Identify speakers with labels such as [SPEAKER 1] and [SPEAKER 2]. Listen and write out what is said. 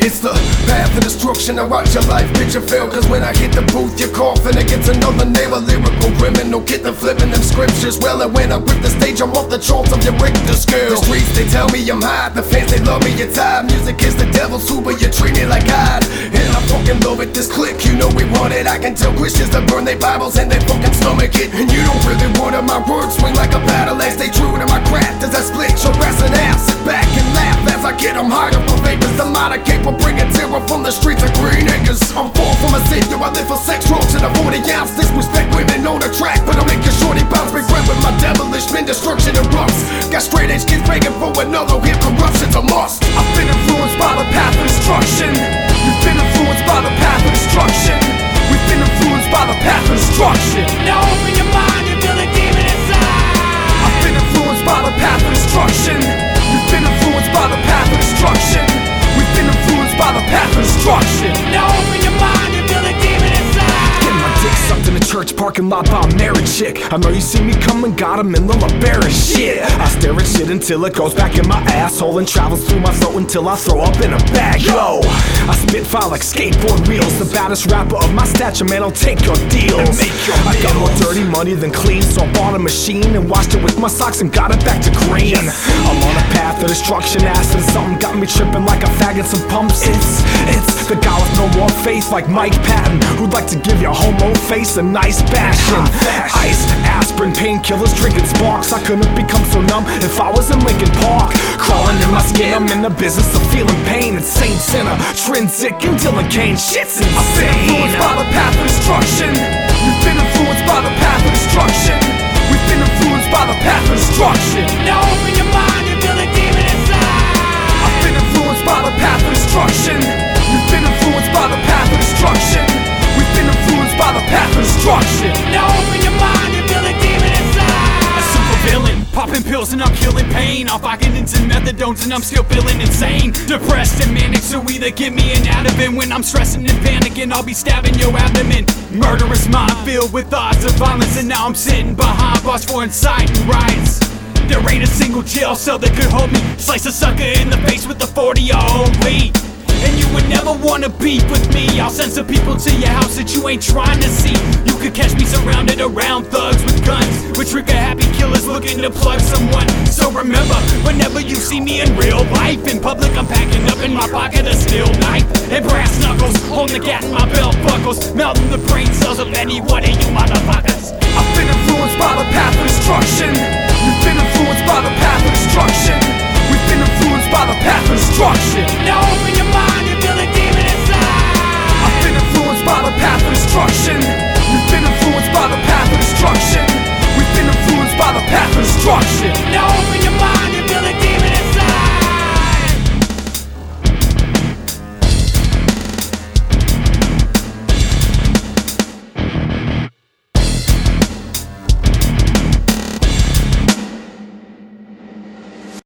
[SPEAKER 1] It's the path of destruction. I watch your life picture fail, cause when I hit the booth you're coughing against another name. A lyrical criminal, get the flipping them scriptures. Well, and when I grip the stage I'm off the charts of your Richter scale. The streets they tell me I'm hot, the fans they love me, you're tired. Music is the devil's food, but you treat me like God. And I fucking love it, this click, you know we want it. I can tell Christians to burn their Bibles and they fucking stomach it. And you don't really want it, my words swing like a battle axe. Stay true to my craft as I split your ass and ass. Sit back and laugh as I get them higher for vapors. I'm out of cape, bringing terror from the streets of Green Acres. I'm far from a savior, I live for sex, drugs, and a 40-ounce. Disrespect women on the track, but I'll make your shorty bounce. Regret with my devilish men, destruction erupts. Got straight edge kids begging for another hit, corruption's a must.
[SPEAKER 2] I've been influenced by the path of destruction. You've been influenced by the path of destruction. We've been influenced by the path of destruction.
[SPEAKER 3] Now open your mind and feel the demon inside.
[SPEAKER 2] I've been influenced by the path of destruction. You've been influenced by the path of destruction. We've been influenced by the path of destruction.
[SPEAKER 3] Now open your mind and feel the demon inside.
[SPEAKER 2] Getting my dick sucked in a church parking lot by a married chick. I know you see me coming, got him in the LeBaron shit. I stare at shit until it goes back in my asshole and travels through my throat until I throw up in a bag. Yo, I spit fire like skateboard wheels. The baddest rapper of my stature, man, I'll take your deals. I got more dirty money than clean, so I bought a machine and washed it with my socks and got it back to green. I'm on a path of destruction, acid and something got me tripping like a faggot, some pumps. It's the guy with no more faith like Mike Patton, who'd like to give your homo face a nice bashing. Ice, aspirin, painkillers, drinking sparks. I couldn't become so numb if I was in Lincoln Park. Crawling in my skin, I'm in the business of feeling pain. It's Saint Sinner, Trinsic, and Dylan Kane. Shit's insane. I've been influenced by the path of destruction. You've been influenced by the path of destruction. We've been influenced by the path of destruction.
[SPEAKER 3] Now open your mind and feel the demon inside.
[SPEAKER 2] I've been influenced by the path of destruction. You've been influenced by the path of destruction. We've been influenced by the path of destruction.
[SPEAKER 3] Now open your mind and feel the demon inside.
[SPEAKER 4] A super villain, popping pills and I'm killing pain. I'm fucking into methadones and I'm still feeling insane. Depressed and manic, so either get me an out of it. When I'm stressing and panicking, I'll be stabbing your abdomen. Murderous mind filled with thoughts of violence, and now I'm sitting behind bars for inciting riots. There ain't a single jail cell that could hold me. Slice a sucker in the face with a 40 only. And you would never wanna beef with me. I'll send some people to your house that you ain't trying to see. You could catch me surrounded around thugs with guns, with trigger-happy killers looking to plug someone. So remember, whenever you see me in real life, in public I'm packing up in my pocket a steel knife and brass knuckles, holding the gat in my belt buckles, melting the brain cells of any one of you motherfuckers.
[SPEAKER 2] I've been influenced by the path of destruction. You've been influenced by the path of destruction. We've been influenced by the path of destruction.
[SPEAKER 3] Now open your mind